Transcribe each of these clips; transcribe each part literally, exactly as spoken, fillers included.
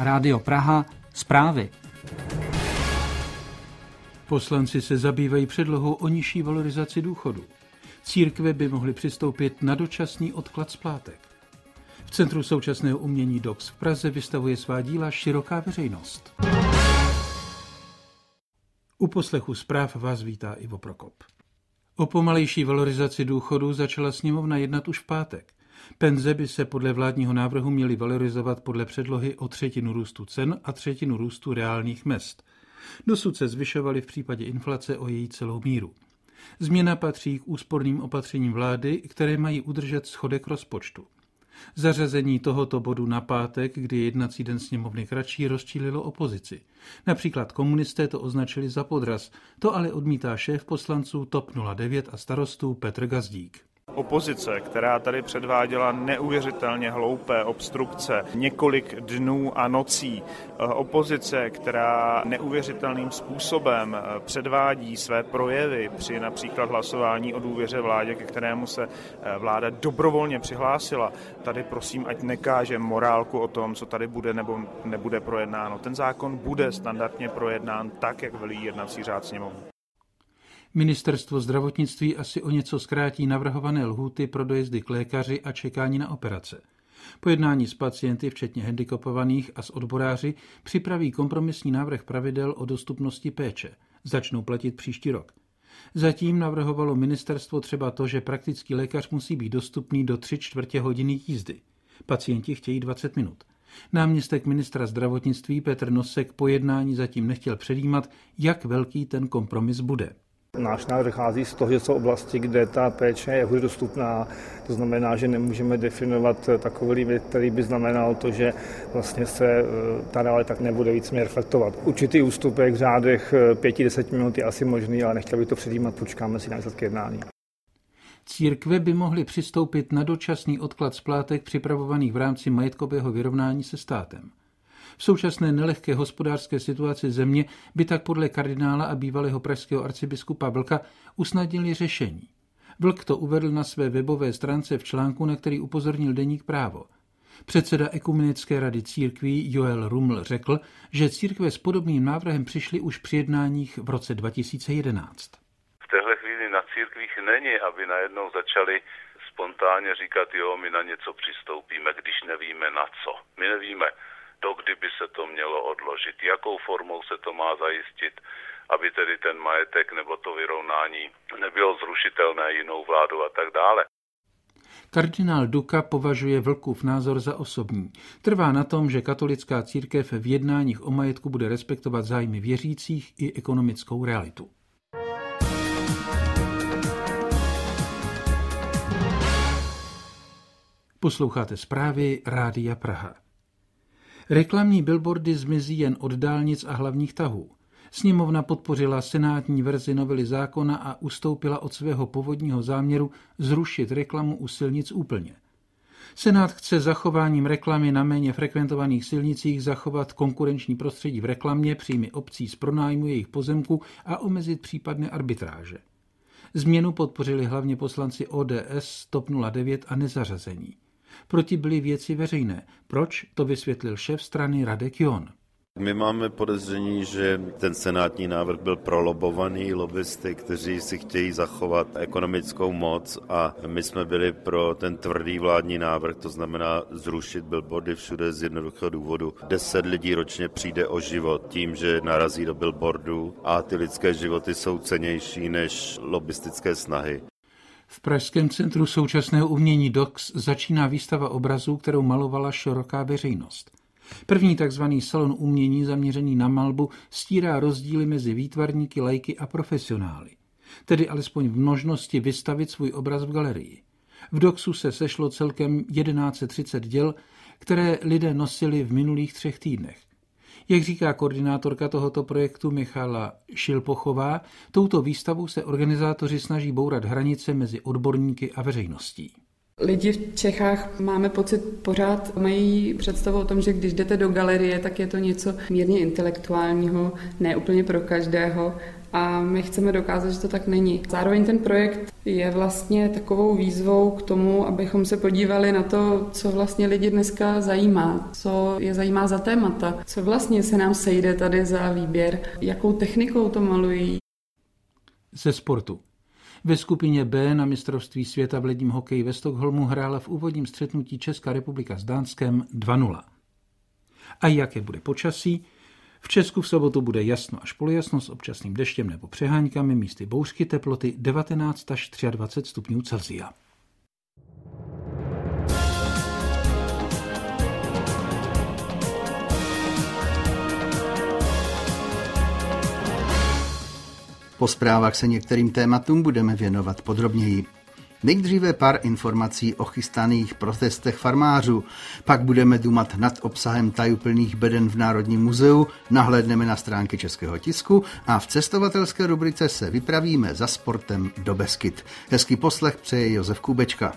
Rádio Praha, zprávy. Poslanci se zabývají předlohou o nižší valorizaci důchodu. Církve by mohly přistoupit na dočasný odklad splátek. V Centru současného umění D O X v Praze vystavuje svá díla široká veřejnost. U poslechu zpráv vás vítá Ivo Prokop. O pomalejší valorizaci důchodu začala sněmovna jednat už v pátek. Penze by se podle vládního návrhu měly valorizovat podle předlohy o třetinu růstu cen a třetinu růstu reálných mezd. Dosud se zvyšovaly v případě inflace o její celou míru. Změna patří k úsporným opatřením vlády, které mají udržet schodek rozpočtu. Zařazení tohoto bodu na pátek, kdy je jednací den sněmovny kratší, rozčílilo opozici. Například komunisté to označili za podraz, to ale odmítá šéf poslanců T O P nula devět a starostů Petr Gazdík. Opozice, která tady předváděla neuvěřitelně hloupé obstrukce několik dnů a nocí. Opozice, která neuvěřitelným způsobem předvádí své projevy při například hlasování o důvěře vládě, ke kterému se vláda dobrovolně přihlásila. Tady prosím, ať nekáže morálku o tom, co tady bude nebo nebude projednáno. Ten zákon bude standardně projednán tak, jak velí jednací řád sněmovny. Ministerstvo zdravotnictví asi o něco zkrátí navrhované lhůty pro dojezdy k lékaři a čekání na operace. Po jednání s pacienty, včetně handicapovaných a s odboráři, připraví kompromisní návrh pravidel o dostupnosti péče. Začnou platit příští rok. Zatím navrhovalo ministerstvo třeba to, že praktický lékař musí být dostupný do tři čtvrtě hodiny jízdy. Pacienti chtějí dvacet minut. Náměstek ministra zdravotnictví Petr Nosek po jednání zatím nechtěl předjímat, jak velký ten kompromis bude. Náš návrh vychází z toho, že jsou oblasti, kde ta péče je hůře dostupná. To znamená, že nemůžeme definovat takový limit, který by znamenal to, že vlastně se ta realita tak nebude víc reflektovat. Určitý ústupek v řádech pěti deset minut je asi možný, ale nechtěl bych to předjímat, počkáme si na výsledky jednání. Církve by mohly přistoupit na dočasný odklad splátek připravovaných v rámci majetkového vyrovnání se státem. V současné nelehké hospodářské situaci země by tak podle kardinála a bývalého pražského arcibiskupa Vlka usnadnili řešení. Vlk to uvedl na své webové stránce v článku, na který upozornil deník Právo. Předseda Ekumenické rady církví Joel Ruml řekl, že církve s podobným návrhem přišly už při jednáních v roce dva tisíce jedenáct. V téhle chvíli na církvích není, aby najednou začali spontánně říkat, jo, my na něco přistoupíme, když nevíme na co. My nevíme, do kdy by se to mělo odložit, jakou formou se to má zajistit, aby tedy ten majetek nebo to vyrovnání nebylo zrušitelné jinou vládou a tak dále. Kardinál Duka považuje Vlkův názor za osobní. Trvá na tom, že katolická církev v jednáních o majetku bude respektovat zájmy věřících i ekonomickou realitu. Posloucháte zprávy Rádia Praha. Reklamní billboardy zmizí jen od dálnic a hlavních tahů. Sněmovna podpořila senátní verzi novely zákona a ustoupila od svého původního záměru zrušit reklamu u silnic úplně. Senát chce zachováním reklamy na méně frekventovaných silnicích zachovat konkurenční prostředí v reklamě, příjmy obcí z pronájmu jejich pozemku a omezit případné arbitráže. Změnu podpořili hlavně poslanci O D S, T O P nula devět a nezařazení. Proti byly věci veřejné. Proč? To vysvětlil šéf strany Radek John. My máme podezření, že ten senátní návrh byl prolobovaný lobbysty, kteří si chtějí zachovat ekonomickou moc a my jsme byli pro ten tvrdý vládní návrh, to znamená zrušit billboardy všude z jednoduchého důvodu. Deset lidí ročně přijde o život tím, že narazí do billboardů a ty lidské životy jsou cennější než lobbystické snahy. V Pražském centru současného umění D O X začíná výstava obrazů, kterou malovala široká veřejnost. První takzvaný salon umění zaměřený na malbu stírá rozdíly mezi výtvarníky, laiky a profesionály. Tedy alespoň v možnosti vystavit svůj obraz v galerii. V D O Xu se sešlo celkem tisíc sto třicet děl, které lidé nosili v minulých třech týdnech. Jak říká koordinátorka tohoto projektu Michala Šilpochová, touto výstavou se organizátoři snaží bourat hranice mezi odborníky a veřejností. Lidi v Čechách, máme pocit, pořád mají představu o tom, že když jdete do galerie, tak je to něco mírně intelektuálního, ne úplně pro každého. A my chceme dokázat, že to tak není. Zároveň ten projekt je vlastně takovou výzvou k tomu, abychom se podívali na to, co vlastně lidi dneska zajímá, co je zajímá za témata, co vlastně se nám sejde tady za výběr, jakou technikou to malují. Ze sportu. Ve skupině B na mistrovství světa v ledním hokeji ve Stockholmu hrála v úvodním střetnutí Česká republika s Dánskem dva nula. A jaké bude počasí? V Česku v sobotu bude jasno až polojasno s občasným deštěm nebo přeháňkami, místy bouřky, teploty devatenáct až dvacet tři stupňů Celsia. Po zprávách se některým tématům budeme věnovat podrobněji. Nejdříve pár informací o chystaných protestech farmářů, pak budeme dumat nad obsahem tajuplných beden v Národním muzeu, nahlédneme na stránky Českého tisku a v cestovatelské rubrice se vypravíme za sportem do Beskyd. Hezký poslech přeje Josef Kubečka.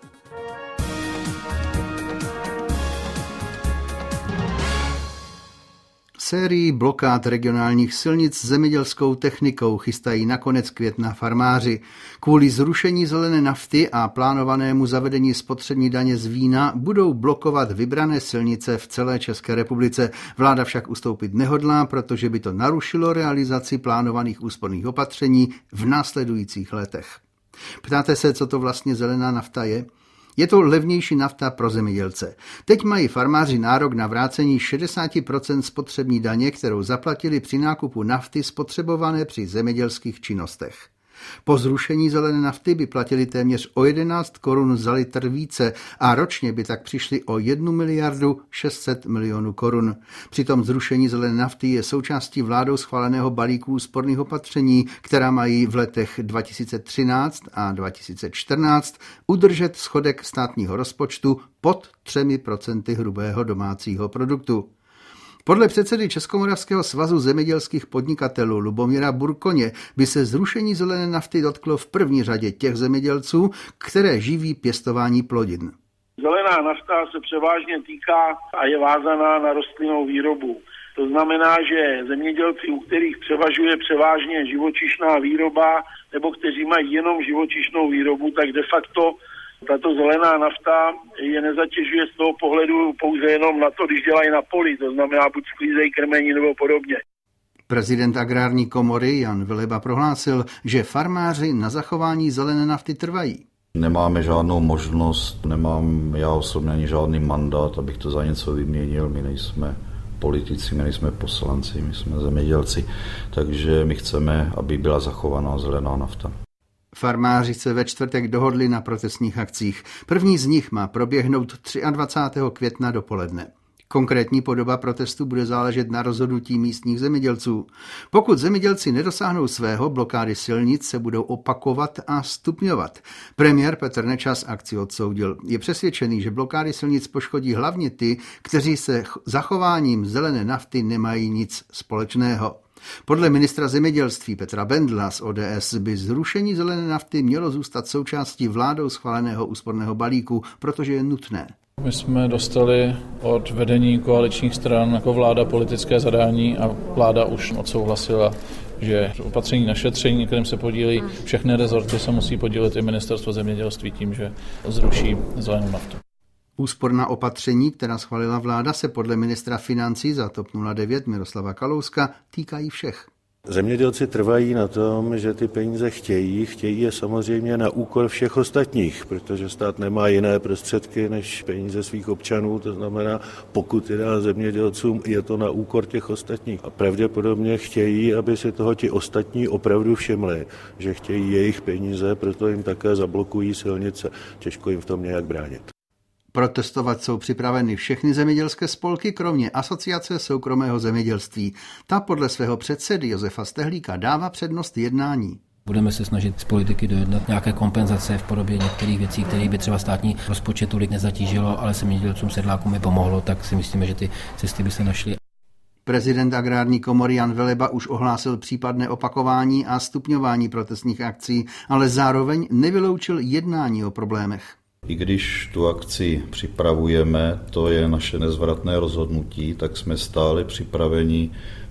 Sérii blokád regionálních silnic zemědělskou technikou chystají na konec května farmáři. Kvůli zrušení zelené nafty a plánovanému zavedení spotřební daně z vína budou blokovat vybrané silnice v celé České republice. Vláda však ustoupit nehodlá, protože by to narušilo realizaci plánovaných úsporných opatření v následujících letech. Ptáte se, co to vlastně zelená nafta je? Je to levnější nafta pro zemědělce. Teď mají farmáři nárok na vrácení šedesát procent spotřební daně, kterou zaplatili při nákupu nafty spotřebované při zemědělských činnostech. Po zrušení zelené nafty by platili téměř o jedenáct korun za litr více a ročně by tak přišli o jednu miliardu šest set milionů korun. Přitom zrušení zelené nafty je součástí vládou schváleného balíku úsporných opatření, která mají v letech dva tisíce třináct a dva tisíce čtrnáct udržet schodek státního rozpočtu pod třemi procenty hrubého domácího produktu. Podle předsedy Českomoravského svazu zemědělských podnikatelů Lubomíra Burkoně by se zrušení zelené nafty dotklo v první řadě těch zemědělců, které živí pěstování plodin. Zelená nafta se převážně týká a je vázaná na rostlinnou výrobu. To znamená, že zemědělci, u kterých převažuje převážně živočišná výroba nebo kteří mají jenom živočišnou výrobu, tak de facto tato zelená nafta je nezatěžuje z toho pohledu pouze jenom na to, když dělají na poli, to znamená buď sklízejí krmení nebo podobně. Prezident agrární komory Jan Veleba prohlásil, že farmáři na zachování zelené nafty trvají. Nemáme žádnou možnost, nemám já osobně ani žádný mandát, abych to za něco vyměnil, my nejsme politici, my nejsme poslanci, my jsme zemědělci, takže my chceme, aby byla zachovaná zelená nafta. Farmáři se ve čtvrtek dohodli na protestních akcích. První z nich má proběhnout dvacátého třetího května dopoledne. Konkrétní podoba protestu bude záležet na rozhodnutí místních zemědělců. Pokud zemědělci nedosáhnou svého, blokády silnic se budou opakovat a stupňovat. Premiér Petr Nečas akci odsoudil. Je přesvědčený, že blokády silnic poškodí hlavně ty, kteří se zachováním zelené nafty nemají nic společného. Podle ministra zemědělství Petra Bendla z O D S by zrušení zelené nafty mělo zůstat součástí vládou schváleného úsporného balíku, protože je nutné. My jsme dostali od vedení koaličních stran jako vláda politické zadání a vláda už odsouhlasila, že opatření na šetření, kterým se podílí všechny rezorty, se musí podílet i ministerstvo zemědělství tím, že zruší zelenou naftu. Úsporná opatření, která schválila vláda, se podle ministra financí za TOP nula devět Miroslava Kalouska týkají všech. Zemědělci trvají na tom, že ty peníze chtějí, chtějí je samozřejmě na úkor všech ostatních, protože stát nemá jiné prostředky než peníze svých občanů, to znamená, pokud jde zemědělcům, je to na úkor těch ostatních. A pravděpodobně chtějí, aby si toho ti ostatní opravdu všimli, že chtějí jejich peníze, proto jim také zablokují silnice. Těžko jim v tom nějak bránit. Protestovat jsou připraveny všechny zemědělské spolky, kromě Asociace soukromého zemědělství. Ta podle svého předsedy Josefa Stehlíka dává přednost jednání. Budeme se snažit z politiky dojednat nějaké kompenzace v podobě některých věcí, které by třeba státní rozpočet tolik nezatížilo, ale zemědělcům sedlákům by pomohlo, tak si myslíme, že ty cesty by se našly. Prezident agrární komory Jan Veleba už ohlásil případné opakování a stupňování protestních akcí, ale zároveň nevyloučil jednání o problémech. I když tu akci připravujeme, to je naše nezvratné rozhodnutí, tak jsme stále připraveni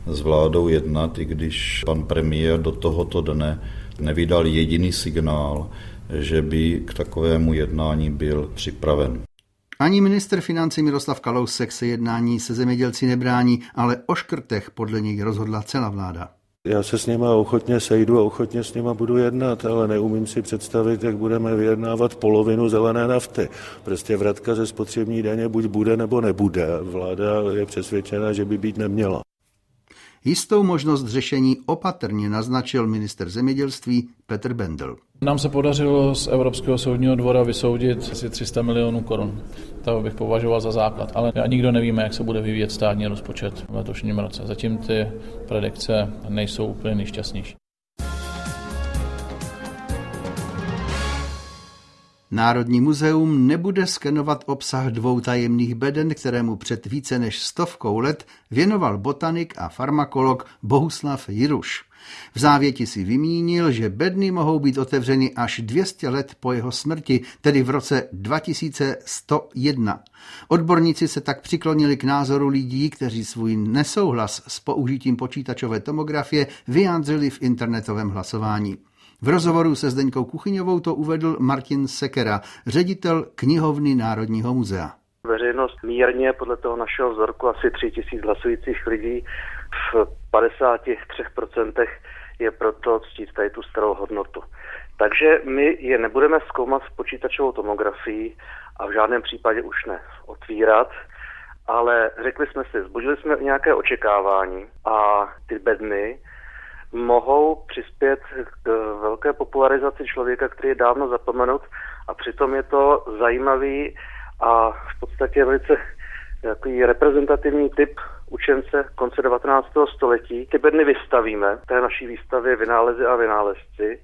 s vládou jednat, i když pan premiér do tohoto dne nevydal jediný signál, že by k takovému jednání byl připraven. Ani ministr financí Miroslav Kalousek se jednání se zemědělci nebrání, ale o škrtech podle něj rozhodla celá vláda. Já se s nima ochotně sejdu a ochotně s nima budu jednat, ale neumím si představit, jak budeme vyjednávat polovinu zelené nafty. Prostě vratka ze spotřební daně buď bude, nebo nebude. Vláda je přesvědčena, že by být neměla. Jistou možnost řešení opatrně naznačil ministr zemědělství Petr Bendl. Nám se podařilo z Evropského soudního dvora vysoudit asi tři sta milionů korun. To bych považoval za základ, ale nikdo nevíme, jak se bude vyvíjet státní rozpočet v letošním roce. Zatím ty predikce nejsou úplně nejšťastnější. Národní muzeum nebude skenovat obsah dvou tajemných beden, kterému před více než stovkou let věnoval botanik a farmakolog Bohuslav Jiruš. V závěti si vymínil, že bedny mohou být otevřeny až dvě stě let po jeho smrti, tedy v roce dva tisíce sto jedna. Odborníci se tak přiklonili k názoru lidí, kteří svůj nesouhlas s použitím počítačové tomografie vyjádřili v internetovém hlasování. V rozhovoru se Zdeňkou Kuchyňovou to uvedl Martin Sekera, ředitel knihovny Národního muzea. Veřejnost mírně podle toho našeho vzorku asi tři tisíce hlasujících lidí v padesáti třech procentech je proto ctít tady tu starou hodnotu. Takže my je nebudeme zkoumat s počítačovou tomografií a v žádném případě už ne otvírat, ale řekli jsme si, vzbudili jsme nějaké očekávání a ty bedny mohou přispět k velké popularizaci člověka, který je dávno zapomenut a přitom je to zajímavý a v podstatě velice takový reprezentativní typ učence konce devatenáctého století. Ty bedny vystavíme v té naší výstavě Vynálezy a vynálezci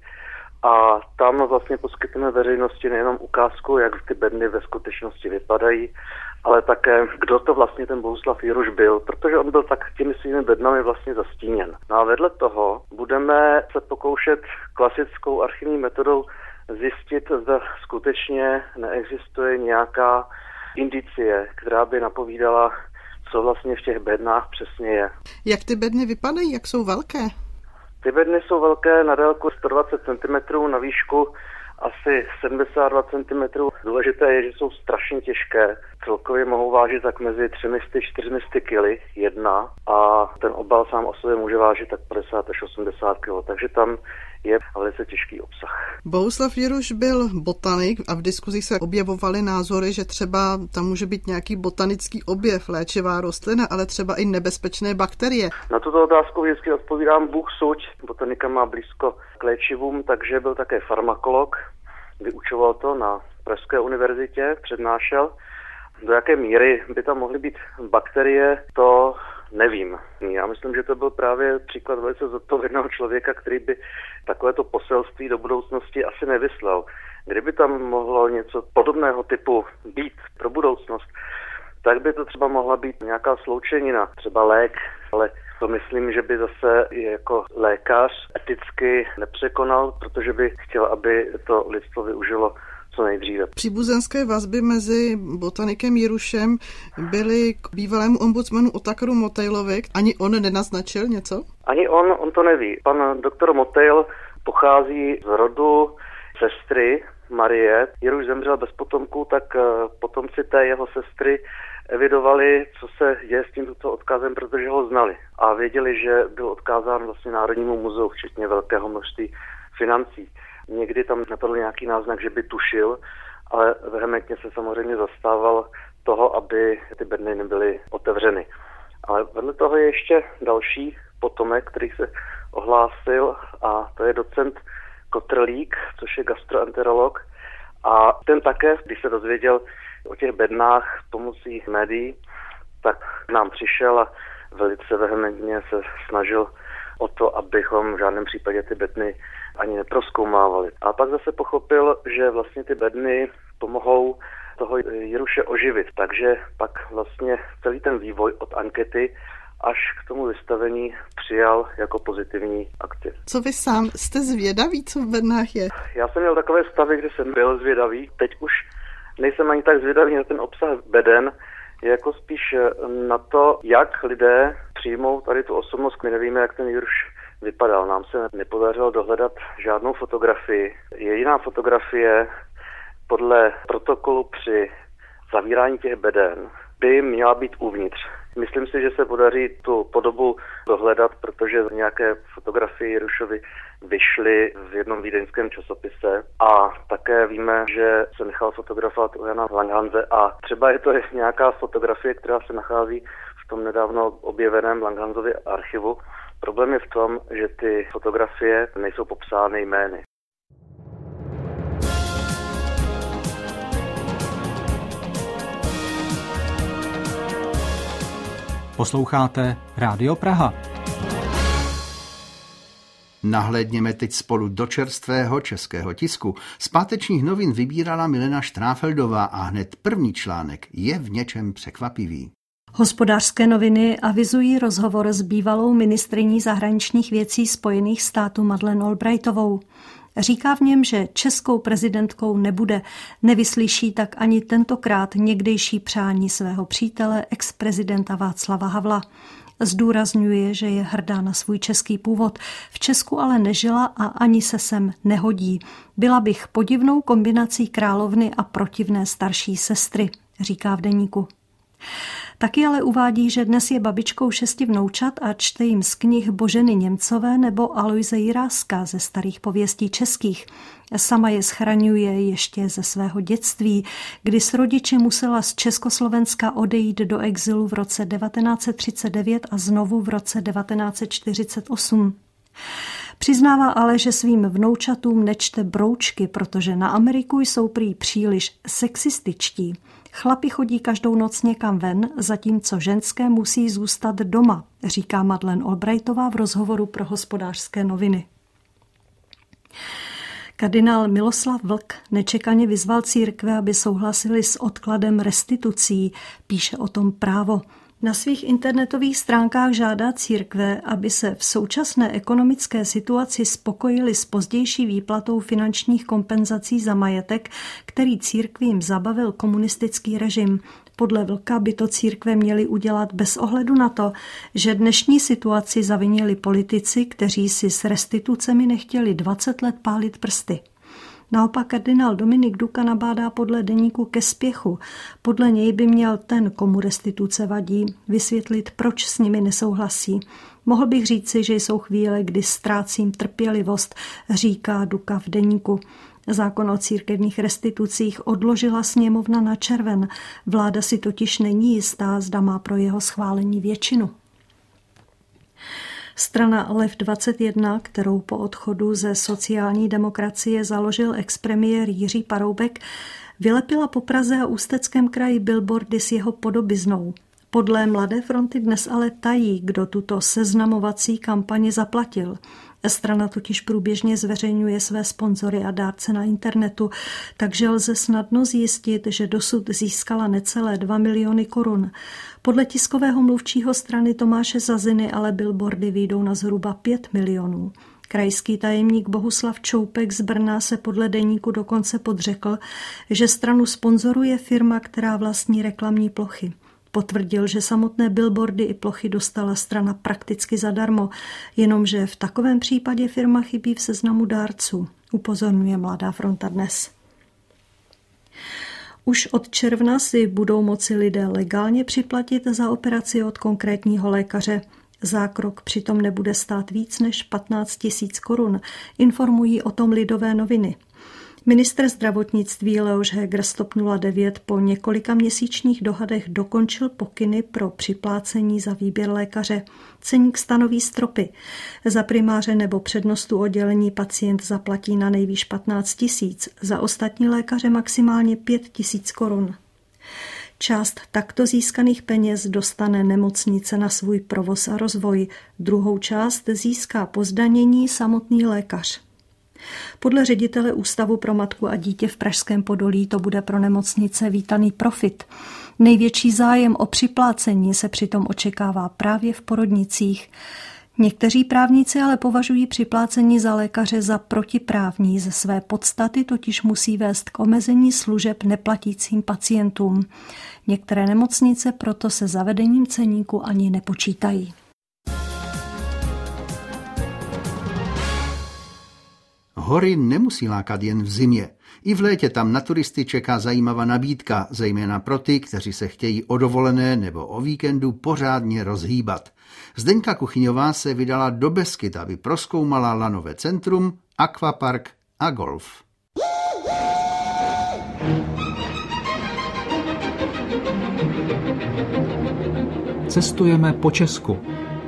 a tam vlastně poskytneme veřejnosti nejenom ukázku, jak ty bedny ve skutečnosti vypadají, ale také, kdo to vlastně ten Bohuslav Jiruš byl, protože on byl tak těmi svými bednami vlastně zastíněn. No a vedle toho budeme se pokoušet klasickou archivní metodou zjistit, zda skutečně neexistuje nějaká indicie, která by napovídala, co vlastně v těch bednách přesně je. Jak ty bedny vypadají, jak jsou velké? Ty bedny jsou velké na délku sto dvacet centimetrů, na výšku asi sedmdesát dva centimetrů. Důležité je, že jsou strašně těžké. Celkově mohou vážit tak mezi tři sta až čtyři sta kily jedna a ten obal sám o sobě může vážit tak padesát až osmdesát kilo, takže tam je velice těžký obsah. Bohuslav Jiruš byl botanik a v diskuzi se objevovaly názory, že třeba tam může být nějaký botanický objev, léčivá rostlina, ale třeba i nebezpečné bakterie. Na tuto otázku vždycky odpovídám Bůh suď. Botanika má blízko k léčivům, takže byl také farmakolog. Vyučoval to na Pražské univerzitě, přednášel. Do jaké míry by tam mohly být bakterie, to nevím. Já myslím, že to byl právě příklad velice zodpovědného člověka, který by takovéto poselství do budoucnosti asi nevyslal. Kdyby tam mohlo něco podobného typu být pro budoucnost, tak by to třeba mohla být nějaká sloučenina, třeba lék, ale to myslím, že by zase jako lékař eticky nepřekonal, protože by chtěl, aby to lidstvo využilo co nejdříve. Příbuzenské vazby mezi botanikem Jirušem byly k bývalému ombudsmanu Otakru Motejlovi. Ani on nenaznačil něco? Ani on, on to neví. Pan doktor Motejl pochází z rodu sestry Marie. Jiruš zemřel bez potomků, tak potomci té jeho sestry evidovali, co se děje s tímto odkazem, protože ho znali a věděli, že byl odkázán vlastně Národnímu muzeu, včetně velkého množství financí. Někdy tam napadl nějaký náznak, že by tušil, ale vehementně se samozřejmě zastával toho, aby ty bedny nebyly otevřeny. Ale vedle toho je ještě další potomek, který se ohlásil, a to je docent Kotrlík, což je gastroenterolog. A ten také, když se dozvěděl o těch bednách pomocí médií, tak nám přišel a velice vehementně se snažil o to, abychom v žádném případě ty bedny ani neprozkoumávali. A pak zase pochopil, že vlastně ty bedny pomohou toho Jiruše oživit. Takže pak vlastně celý ten vývoj od ankety až k tomu vystavení přijal jako pozitivní akci. Co vy sám? Jste zvědaví, co v bednách je? Já jsem měl takové stavy, kde jsem byl zvědavý. Teď už nejsem ani tak zvědavý na ten obsah beden, je jako spíš na to, jak lidé přijmou tady tu osobnost. My nevíme, jak ten virus vypadal. Nám se nepodařilo dohledat žádnou fotografii. Jediná fotografie podle protokolu při zavírání těch beden by měla být uvnitř. Myslím si, že se podaří tu podobu dohledat, protože nějaké fotografie Jirušovi vyšly v jednom vídeňském časopise a také víme, že se nechal fotografovat u Jana Langhanse a třeba je to nějaká fotografie, která se nachází v tom nedávno objeveném Langhansově archivu. Problém je v tom, že ty fotografie nejsou popsány jmény. Posloucháte Rádio Praha. Nahlédněme teď spolu do čerstvého českého tisku. Z pátečních novin vybírala Milena Štráfeldová a hned první článek je v něčem překvapivý. Hospodářské noviny avizují rozhovor s bývalou ministryní zahraničních věcí Spojených států Madeleine Albrightovou. Říká v něm, že českou prezidentkou nebude. Nevyslyší tak ani tentokrát někdejší přání svého přítele, ex-prezidenta Václava Havla. Zdůrazňuje, že je hrdá na svůj český původ. V Česku ale nežila a ani se sem nehodí. Byla bych podivnou kombinací královny a protivné starší sestry, říká v deníku. Taky ale uvádí, že dnes je babičkou šesti vnoučat a čte jim z knih Boženy Němcové nebo Aloise Jiráska ze starých pověstí českých. Sama je schraňuje ještě ze svého dětství, kdy s rodiči musela z Československa odejít do exilu v roce devatenáct set třicet devět a znovu v roce devatenáct set čtyřicet osm. Přiznává ale, že svým vnoučatům nečte broučky, protože na Ameriku jsou prý příliš sexističtí. Chlapi chodí každou noc někam ven, zatímco ženské musí zůstat doma, říká Madeleine Albrightová v rozhovoru pro Hospodářské noviny. Kardinál Miloslav Vlk nečekaně vyzval církve, aby souhlasili s odkladem restitucí, píše o tom Právo. Na svých internetových stránkách žádá církve, aby se v současné ekonomické situaci spokojili s pozdější výplatou finančních kompenzací za majetek, který církvím zabavil komunistický režim. Podle Vlka by to církve měly udělat bez ohledu na to, že dnešní situaci zavinili politici, kteří si s restitucemi nechtěli dvacet let pálit prsty. Naopak kardinál Dominik Duka nabádá podle deníku ke spěchu. Podle něj by měl ten, komu restituce vadí, vysvětlit, proč s nimi nesouhlasí. Mohl bych říci, že jsou chvíle, kdy ztrácím trpělivost, říká Duka v deníku. Zákon o církevních restitucích odložila sněmovna na červen. Vláda si totiž není jistá, zda má pro jeho schválení většinu. Strana Lev dvacet jedna, kterou po odchodu ze sociální demokracie založil expremiér Jiří Paroubek, vylepila po Praze a Ústeckém kraji billboardy s jeho podobiznou. Podle Mladé fronty dnes ale tají, kdo tuto seznamovací kampani zaplatil. Strana totiž průběžně zveřejňuje své sponzory a dárce na internetu, takže lze snadno zjistit, že dosud získala necelé dva miliony korun. Podle tiskového mluvčího strany Tomáše Zaziny ale billboardy vyjdou na zhruba pět milionů. Krajský tajemník Bohuslav Čoupek z Brna se podle deníku dokonce podřekl, že stranu sponzoruje firma, která vlastní reklamní plochy. Potvrdil, že samotné billboardy i plochy dostala strana prakticky zadarmo, jenomže v takovém případě firma chybí v seznamu dárců, upozorňuje Mladá fronta dnes. Už od června si budou moci lidé legálně připlatit za operaci od konkrétního lékaře. Zákrok přitom nebude stát víc než patnáct tisíc korun, informují o tom Lidové noviny. Ministr zdravotnictví Leoš Heger z TOP nula devět po několika měsíčních dohadech dokončil pokyny pro připlácení za výběr lékaře. Ceník stanoví stropy. Za primáře nebo přednostu oddělení pacient zaplatí na nejvýš patnáct tisíc, za ostatní lékaře maximálně pět tisíc korun. Část takto získaných peněz dostane nemocnice na svůj provoz a rozvoj, druhou část získá po zdanění samotný lékař. Podle ředitele Ústavu pro matku a dítě v Pražském Podolí to bude pro nemocnice vítaný profit. Největší zájem o připlácení se přitom očekává právě v porodnicích. Někteří právníci ale považují připlácení za lékaře za protiprávní. Ze své podstaty totiž musí vést k omezení služeb neplatícím pacientům. Některé nemocnice proto se zavedením ceníku ani nepočítají. Hory nemusí lákat jen v zimě. I v létě tam na turisty čeká zajímavá nabídka, zejména pro ty, kteří se chtějí o dovolené nebo o víkendu pořádně rozhýbat. Zdeňka Kuchyňová se vydala do Beskyd, aby prozkoumala lanové centrum, akvapark a golf. Cestujeme po Česku.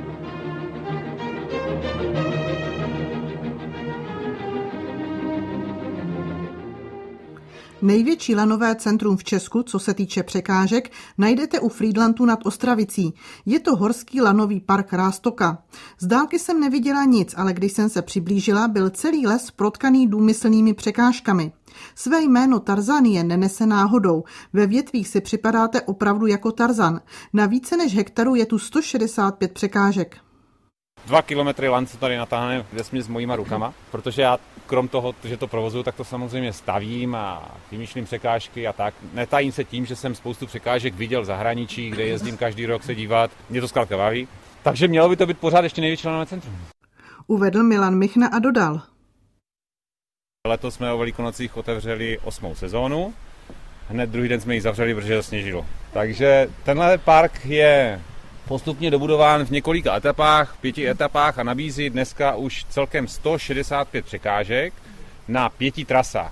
Největší lanové centrum v Česku, co se týče překážek, najdete u Frýdlantu nad Ostravicí. Je to horský lanový park Ráztoka. Z dálky jsem neviděla nic, ale když jsem se přiblížila, byl celý les protkaný důmyslnými překážkami. Své jméno Tarzanie nenese náhodou. Ve větvích si připadáte opravdu jako Tarzan. Na více než hektaru je tu sto šedesát pět překážek. Dva kilometry lancu tady natáhne vesměs s mojíma rukama, protože já krom toho, že to provozuju, tak to samozřejmě stavím a vymýšlím překážky a tak. Netajím se tím, že jsem spoustu překážek viděl v zahraničí, kde jezdím každý rok se dívat. Mě to zkrátka baví. Takže mělo by to být pořád ještě největší lanové centrum. Uvedl Milan Michna a dodal. Letos jsme o Velikonocích otevřeli osmou sezónu. Hned druhý den jsme ji zavřeli, protože sněžilo. Takže tenhle park je postupně dobudován v několika etapách, pěti etapách a nabízí dneska už celkem sto šedesát pět překážek na pěti trasách.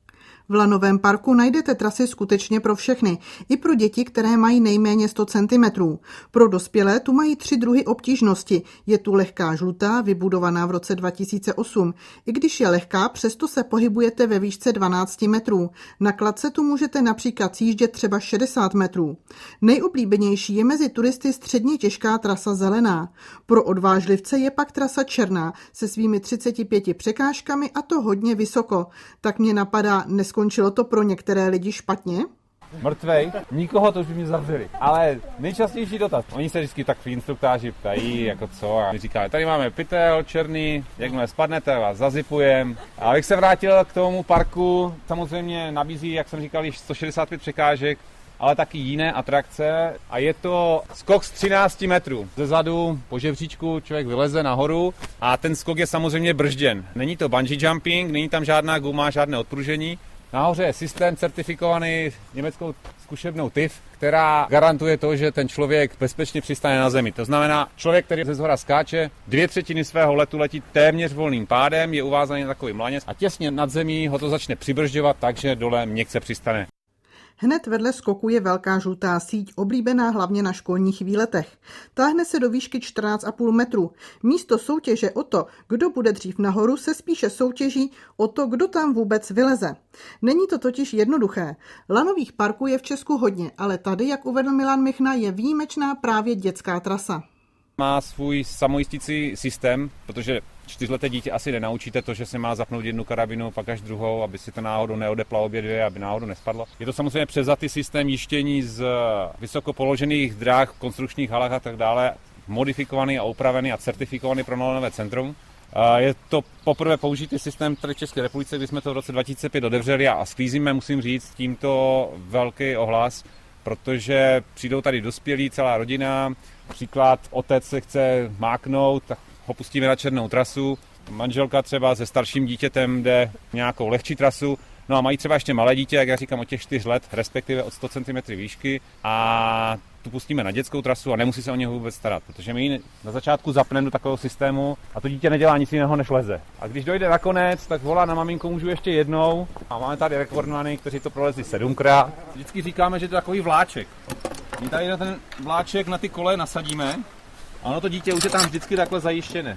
V lanovém parku najdete trasy skutečně pro všechny, i pro děti, které mají nejméně sto centimetrů. Pro dospělé tu mají tři druhy obtížnosti. Je tu lehká žlutá, vybudovaná v roce dva tisíce osm. I když je lehká, přesto se pohybujete ve výšce dvanáct metrů. Na kladce tu můžete například sjíždět třeba šedesát metrů. Nejoblíbenější je mezi turisty středně těžká trasa zelená. Pro odvážlivce je pak trasa černá se svými třiceti pěti překážkami a to hodně vysoko. Tak mě napadá, neskončilo to pro některé lidi špatně? Mrtvej, nikoho to už by mě zavřeli. Ale nejčastější dotaz. Oni se vždycky tak v instruktáži ptají, jako co, a my říkáme, tady máme pytel černý, jakmile spadnete, vás zazipujem. A abych se vrátil k tomu parku, samozřejmě nabízí, jak jsem říkal, již sto šedesát pět překážek, ale taky jiné atrakce a je to skok z třinácti metrů. Zezadu po žebříčku člověk vyleze nahoru a ten skok je samozřejmě bržděn. Není to bungee jumping, není tam žádná guma, žádné odpružení. Nahoře je systém certifikovaný německou zkušebnou T I F, která garantuje to, že ten člověk bezpečně přistane na zemi. To znamená, člověk, který ze zhora skáče, dvě třetiny svého letu letí téměř volným pádem, je uvázaný na takový mlaněz a těsně nad zemí ho to začne přibržďovat, takže dole měkce přistane. Hned vedle skoku je velká žlutá síť, oblíbená hlavně na školních výletech. Táhne se do výšky čtrnáct a půl metru. Místo soutěže o to, kdo bude dřív nahoru, se spíše soutěží o to, kdo tam vůbec vyleze. Není to totiž jednoduché. Lanových parků je v Česku hodně, ale tady, jak uvedl Milan Michna, je výjimečná právě dětská trasa. Má svůj samojistící systém, protože čtyřleté dítě asi nenaučíte to, že se má zapnout jednu karabinu, pak až druhou, aby si to náhodou neodepla obě dvě, aby náhodou nespadlo. Je to samozřejmě převzatý systém jištění z vysoko položených dráh, konstrukčních halách a tak dále, modifikovaný a upravený a certifikovaný pro lanové centrum. Je to poprvé použitý systém tady v České republice, kdy jsme to v roce dva tisíce pět otevřeli a sklízíme, musím říct, tímto velký ohlas, protože přijdou tady dospělí, celá rodina, příklad otec se chce máknout, tak ho pustíme na černou trasu, manželka třeba se starším dítětem jde nějakou lehčí trasu, no a mají třeba ještě malé dítě, jak já říkám, od těch čtyř let, respektive od sto centimetrů výšky a tu pustíme na dětskou trasu a nemusí se o něho vůbec starat, protože my ji na začátku zapneme do takového systému a to dítě nedělá nic jiného než leze. A když dojde na konec, tak volá na maminku, můžu ještě jednou a máme tady rekordmany, kteří to prolezli sedmkrát. Vždycky říkáme, že to je takový vláček. My tady na ten vláček na ty kole nasadíme a ono to dítě už je tam vždycky takhle zajištěné.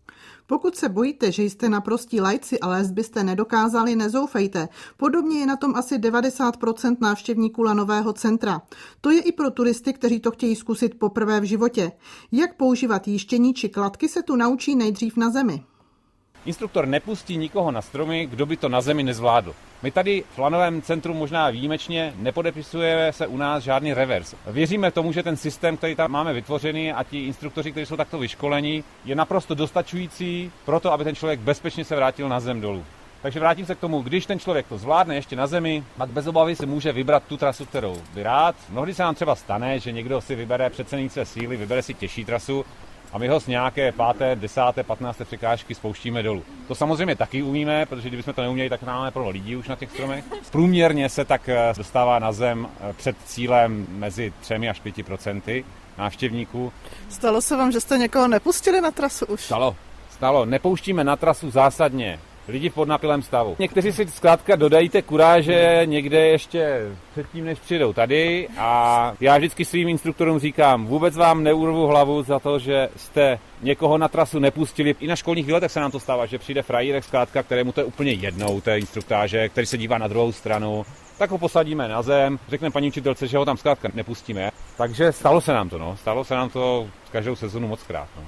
Pokud se bojíte, že jste naprostí lajci a lézt byste nedokázali, nezoufejte. Podobně je na tom asi devadesát procent návštěvníků lanového centra. To je i pro turisty, kteří to chtějí zkusit poprvé v životě. Jak používat jištění či kladky se tu naučí nejdřív na zemi. Instruktor nepustí nikoho na stromy, kdo by to na zemi nezvládl. My tady v lanovém centru možná výjimečně nepodepisuje se u nás žádný revers. Věříme tomu, že ten systém, který tam máme vytvořený a ti instruktoři, kteří jsou takto vyškolení, je naprosto dostačující pro to, aby ten člověk bezpečně se vrátil na zem dolů. Takže vrátím se k tomu, když ten člověk to zvládne ještě na zemi, pak bez obavy si může vybrat tu trasu, kterou by rád. Mnohdy se nám třeba stane, že někdo si vybere přecenění své síly, vybere si těžší trasu a my ho z nějaké páté, desáté, patnácté překážky spouštíme dolů. To samozřejmě taky umíme, protože kdybychom to neuměli, tak máme plno lidí už na těch stromech. Průměrně se tak dostává na zem před cílem mezi třemi až pěti procenty návštěvníků. Stalo se vám, že jste někoho nepustili na trasu už? Stalo, stalo. Nepouštíme na trasu zásadně lidi v podnapilém stavu. Někteří si zkrátka dodají té kuráže někde ještě předtím, než přijdou tady a já vždycky svým instruktorům říkám, vůbec vám neurvu hlavu za to, že jste někoho na trasu nepustili. I na školních výletech se nám to stává, že přijde frajírek zkrátka, kterému to je úplně jednou té instruktáže, který se dívá na druhou stranu, tak ho posadíme na zem, řekneme paní učitelce, že ho tam zkrátka nepustíme. Takže stalo se nám to, no. Stalo se nám to každou sezonu mockrát. No.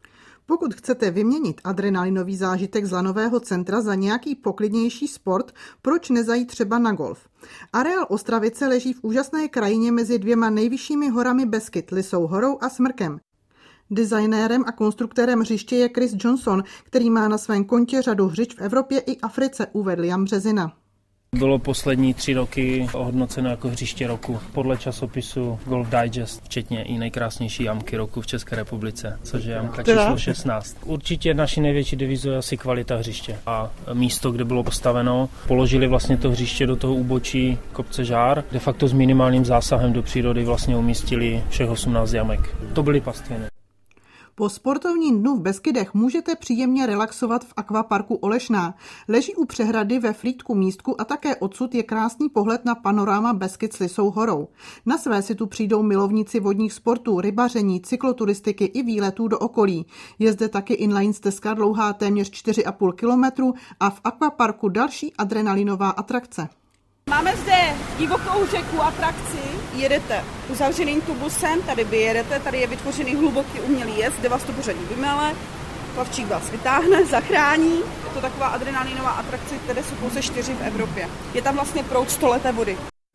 Pokud chcete vyměnit adrenalinový zážitek z lanového centra za nějaký poklidnější sport, proč nezajít třeba na golf? Areál Ostravice leží v úžasné krajině mezi dvěma nejvyššími horami Beskyd, Lysou horou a Smrkem. Designérem a konstruktérem hřiště je Chris Johnson, který má na svém kontě řadu hřišť v Evropě i Africe, uvedl Jan Březina. Bylo poslední tři roky ohodnoceno jako hřiště roku podle časopisu Golf Digest, včetně i nejkrásnější jamky roku v České republice, což je jamka číslo šestnáct. Určitě naší největší devizou je asi kvalita hřiště a místo, kde bylo postaveno. Položili vlastně to hřiště do toho úbočí kopce Žár, de facto s minimálním zásahem do přírody vlastně umístili všech osmnáct jamek. To byly pastviny. Po sportovním dnu v Beskydech můžete příjemně relaxovat v akvaparku Olešná. Leží u přehrady ve Frýdku Místku a také odsud je krásný pohled na panoráma Beskyd s Lysou horou. Na své si tu přijdou milovníci vodních sportů, rybaření, cykloturistiky i výletů do okolí. Je zde taky inline stezka dlouhá téměř čtyři a půl kilometru a v akvaparku další adrenalinová atrakce. Máme zde divokou řeku atrakci, jedete uzavřeným tubusem, tady vy jedete, tady je vytvořený hluboký umělý jez, kde vás to pořadí vymele, plavčík vás vytáhne, zachrání. Je to taková adrenalinová atrakce, které jsou pouze čtyři v Evropě. Je tam vlastně proud stoleté vody.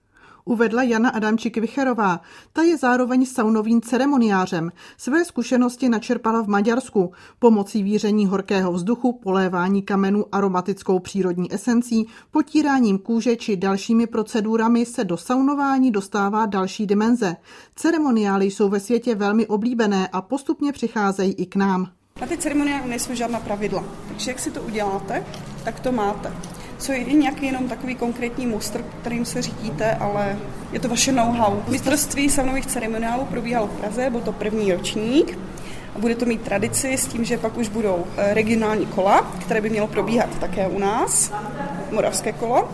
Uvedla Jana Adamčík-Vicherová. Ta je zároveň saunovým ceremoniářem. Své zkušenosti načerpala v Maďarsku. Pomocí víření horkého vzduchu, polévání kamenů aromatickou přírodní esencí, potíráním kůže či dalšími procedurami se do saunování dostává další dimenze. Ceremoniály jsou ve světě velmi oblíbené a postupně přicházejí i k nám. Na ty ceremoniály nejsou žádná pravidla, takže jak si to uděláte, tak to máte. Co je nějaký jenom takový konkrétní mustr, kterým se řídíte, ale je to vaše know-how. Mistrovství saunových ceremoniálů probíhalo v Praze, byl to první ročník a bude to mít tradici s tím, že pak už budou regionální kola, které by mělo probíhat také u nás, moravské kolo.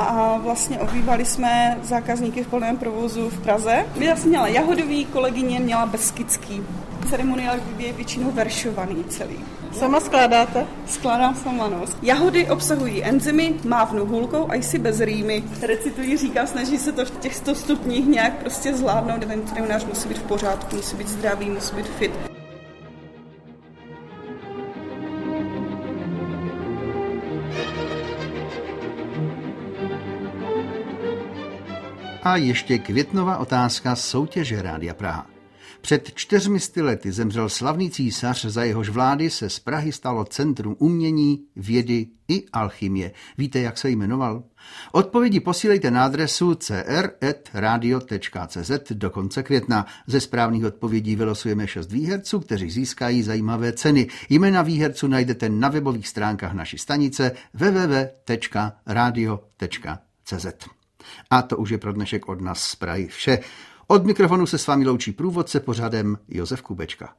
A vlastně obývali jsme zákazníky v plném provozu v Praze. Já jsem měla jahodový, kolegyně měla beskydský. Ceremoniál je většinou veršovaný celý. Sama skládáte? Skládám sama, no. Jahody obsahují enzymy, mávnu hůlkou a jsi bez rýmy. Recitují, říká, snaží se to v těch sto stupních nějak prostě zvládnout. Ten trenář musí být v pořádku, musí být zdravý, musí být fit. A ještě květnová otázka z soutěže Rádia Praha. Před čtyřmisty lety zemřel slavný císař, za jehož vlády se z Prahy stalo Centrum umění, vědy i alchymie. Víte, jak se jmenoval? Odpovědi posílejte na adresu c r tečka radio tečka c z do konce května. Ze správných odpovědí vylosujeme šest výherců, kteří získají zajímavé ceny. Jména výherců najdete na webových stránkách naší stanice w w w tečka radio tečka c z. A to už je pro dnešek od nás z Prahy vše. Od mikrofonu se s vámi loučí průvodce pořadem Josef Kubečka.